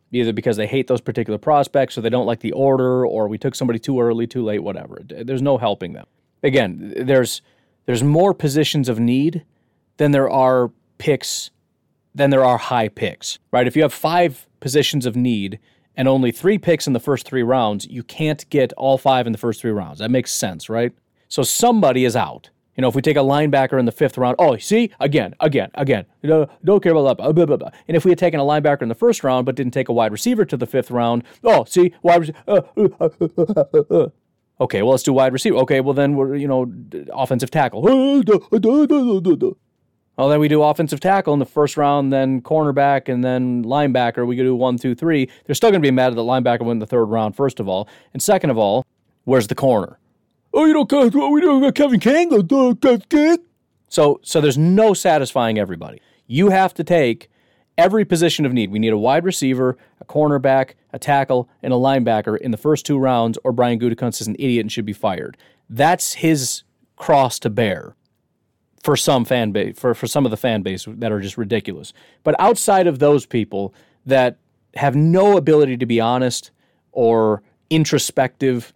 either because they hate those particular prospects or they don't like the order or we took somebody too early, too late, whatever. There's no helping them. Again, there's more positions of need than there are picks, than there are high picks, right? If you have 5 positions of need and only 3 picks in the first 3 rounds, you can't get all 5 in the first 3 rounds. That makes sense, right? So somebody is out. You know, if we take a linebacker in the 5th round, oh, see, again, don't care about that, blah, blah, blah. And if we had taken a linebacker in the 1st round but didn't take a wide receiver to the 5th round, oh, see, wide receiver, okay, well, let's do wide receiver. Okay, well, then we're, offensive tackle. Well, then we do offensive tackle in the 1st round, then cornerback, and then linebacker. We could do 1, 2, 3. They're still going to be mad at the linebacker win the 3rd round, first of all. And second of all, where's the corner? Oh, we don't got Kevin King. So there's no satisfying everybody. You have to take every position of need. We need a wide receiver, a cornerback, a tackle, and a linebacker in the first 2 rounds, or Brian Gutekunst is an idiot and should be fired. That's his cross to bear for some fan base, for some of the fan base that are just ridiculous. But outside of those people that have no ability to be honest or introspective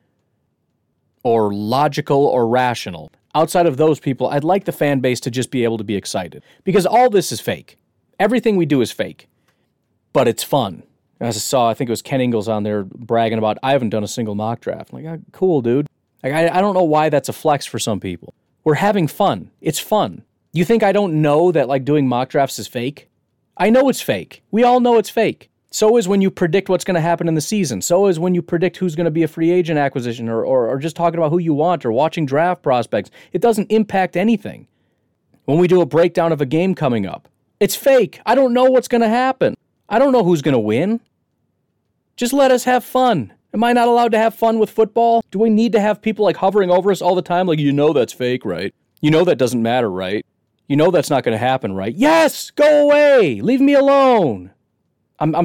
or logical or rational, outside of those people, I'd like the fan base to just be able to be excited. Because all this is fake. Everything we do is fake. But it's fun. As I saw, I think it was Ken Ingalls on there bragging about, I haven't done a single mock draft. I'm like, cool, dude. Like, I don't know why that's a flex for some people. We're having fun. It's fun. You think I don't know that, like, doing mock drafts is fake? I know it's fake. We all know it's fake. So is when you predict what's going to happen in the season. So is when you predict who's going to be a free agent acquisition or just talking about who you want or watching draft prospects. It doesn't impact anything. When we do a breakdown of a game coming up, it's fake. I don't know what's going to happen. I don't know who's going to win. Just let us have fun. Am I not allowed to have fun with football? Do we need to have people like hovering over us all the time? Like, that's fake, right? That doesn't matter, right? That's not going to happen, right? Yes, go away. Leave me alone. I'm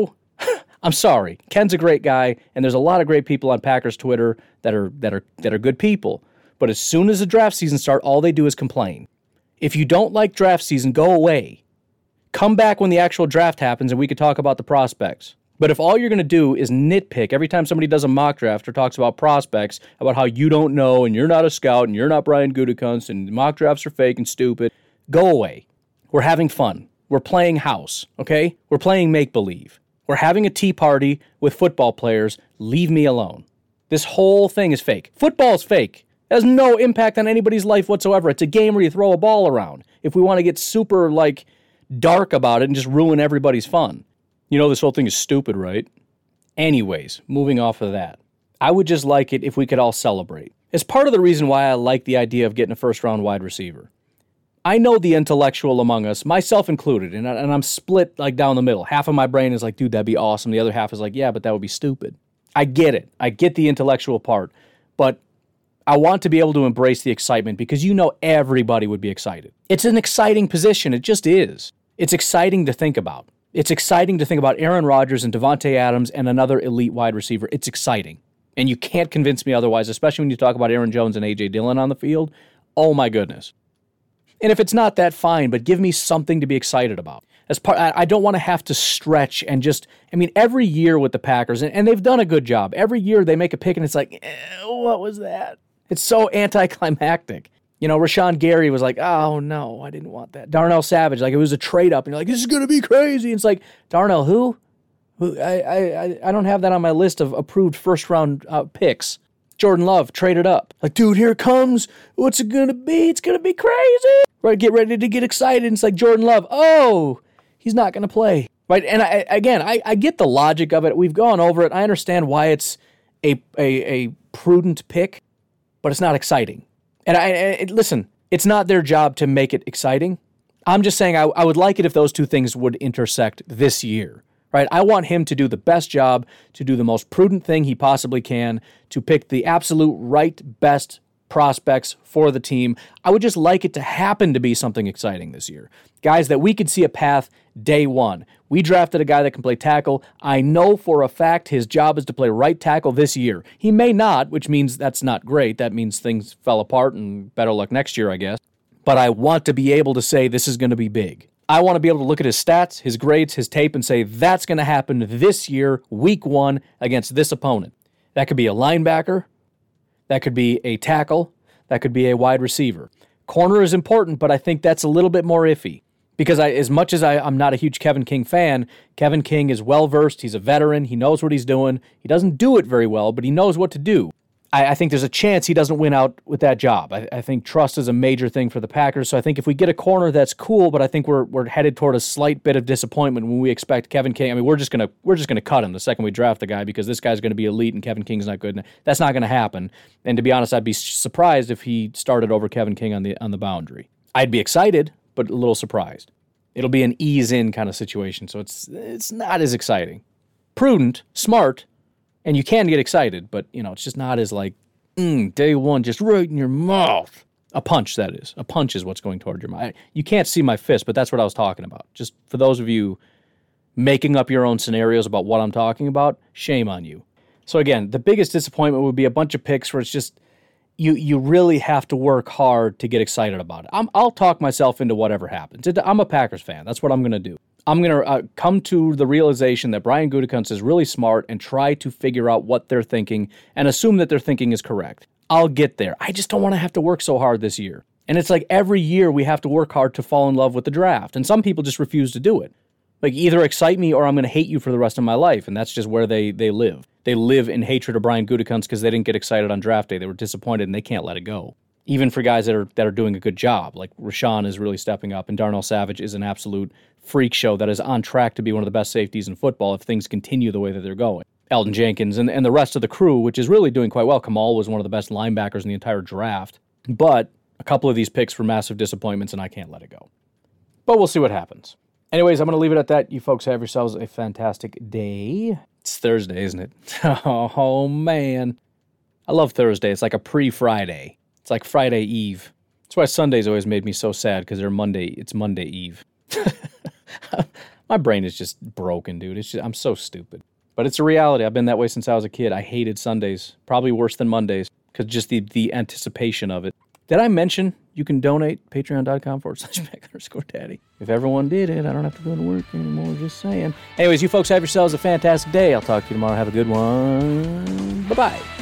sorry. Ken's a great guy, and there's a lot of great people on Packers Twitter that are good people. But as soon as the draft season starts, all they do is complain. If you don't like draft season, go away. Come back when the actual draft happens, and we could talk about the prospects. But if all you're going to do is nitpick every time somebody does a mock draft or talks about prospects, about how you don't know, and you're not a scout, and you're not Brian Gutekunst, and mock drafts are fake and stupid, go away. We're having fun. We're playing house, okay? We're playing make-believe. We're having a tea party with football players. Leave me alone. This whole thing is fake. Football's fake. It has no impact on anybody's life whatsoever. It's a game where you throw a ball around. If we want to get super, dark about it and just ruin everybody's fun. This whole thing is stupid, right? Anyways, moving off of that. I would just like it if we could all celebrate. It's part of the reason why I like the idea of getting a first-round wide receiver. I know the intellectual among us, myself included, and I'm split down the middle. Half of my brain is like, dude, that'd be awesome. The other half is like, yeah, but that would be stupid. I get it. I get the intellectual part. But I want to be able to embrace the excitement because everybody would be excited. It's an exciting position. It just is. It's exciting to think about. It's exciting to think about Aaron Rodgers and Devontae Adams and another elite wide receiver. It's exciting. And you can't convince me otherwise, especially when you talk about Aaron Jones and A.J. Dillon on the field. Oh, my goodness. And if it's not that, fine, but give me something to be excited about. I don't want to have to stretch and every year with the Packers, and they've done a good job. Every year they make a pick and it's like, what was that? It's so anticlimactic. Rashawn Gary was like, oh no, I didn't want that. Darnell Savage, it was a trade up, and you're like, this is going to be crazy. And it's like, Darnell who? I don't have that on my list of approved first round picks. Jordan Love traded up. Like, dude, here it comes. What's it going to be? It's going to be crazy. Right, get ready to get excited. And it's like Jordan Love, oh, he's not going to play. Right, and I get the logic of it. We've gone over it. I understand why it's a prudent pick, but it's not exciting. And listen, it's not their job to make it exciting. I'm just saying I would like it if those two things would intersect this year, right? I want him to do the best job, to do the most prudent thing he possibly can, to pick the absolute right best prospects for the team. I would just like it to happen to be something exciting this year. Guys, that we could see a path day one. We drafted a guy that can play tackle. I know for a fact his job is to play right tackle this year. He may not, which means that's not great. That means things fell apart and better luck next year, I guess. But I want to be able to say this is going to be big. I want to be able to look at his stats, his grades, his tape, and say, that's going to happen this year, week 1, against this opponent. That could be a linebacker. That could be a tackle. That could be a wide receiver. Corner is important, but I think that's a little bit more iffy. Because as much as I'm not a huge Kevin King fan, Kevin King is well-versed. He's a veteran. He knows what he's doing. He doesn't do it very well, but he knows what to do. I think there's a chance he doesn't win out with that job. I think trust is a major thing for the Packers. So I think if we get a corner, that's cool. But I think we're headed toward a slight bit of disappointment when we expect Kevin King. I mean, we're just gonna cut him the second we draft the guy because this guy's going to be elite and Kevin King's not good. That's not going to happen. And to be honest, I'd be surprised if he started over Kevin King on the boundary. I'd be excited, but a little surprised. It'll be an ease-in kind of situation, so it's not as exciting. Prudent, smart. And you can get excited, but, it's just not as like, day one, just right in your mouth. A punch, that is. A punch is what's going toward your mouth. You can't see my fist, but that's what I was talking about. Just for those of you making up your own scenarios about what I'm talking about, shame on you. So again, the biggest disappointment would be a bunch of picks where it's just, you really have to work hard to get excited about it. I'll talk myself into whatever happens. I'm a Packers fan. That's what I'm going to do. I'm going to come to the realization that Brian Gutekunst is really smart and try to figure out what they're thinking and assume that their thinking is correct. I'll get there. I just don't want to have to work so hard this year. And it's like every year we have to work hard to fall in love with the draft. And some people just refuse to do it. Like either excite me or I'm going to hate you for the rest of my life. And that's just where they live. They live in hatred of Brian Gutekunst because they didn't get excited on draft day. They were disappointed and they can't let it go. Even for guys that are doing a good job, like Rashawn is really stepping up and Darnell Savage is an absolute freak show that is on track to be one of the best safeties in football if things continue the way that they're going. Elton Jenkins and the rest of the crew, which is really doing quite well. Kamal was one of the best linebackers in the entire draft. But a couple of these picks were massive disappointments and I can't let it go. But we'll see what happens. Anyways, I'm going to leave it at that. You folks have yourselves a fantastic day. It's Thursday, isn't it? Oh, man. I love Thursday. It's like a pre-Friday. It's like Friday Eve. That's why Sundays always made me so sad because it's Monday Eve. My brain is just broken, dude. I'm so stupid. But it's a reality. I've been that way since I was a kid. I hated Sundays. Probably worse than Mondays because just the anticipation of it. Did I mention you can donate patreon.com/Pack_Daddy? If everyone did it, I don't have to go to work anymore. Just saying. Anyways, you folks have yourselves a fantastic day. I'll talk to you tomorrow. Have a good one. Bye-bye.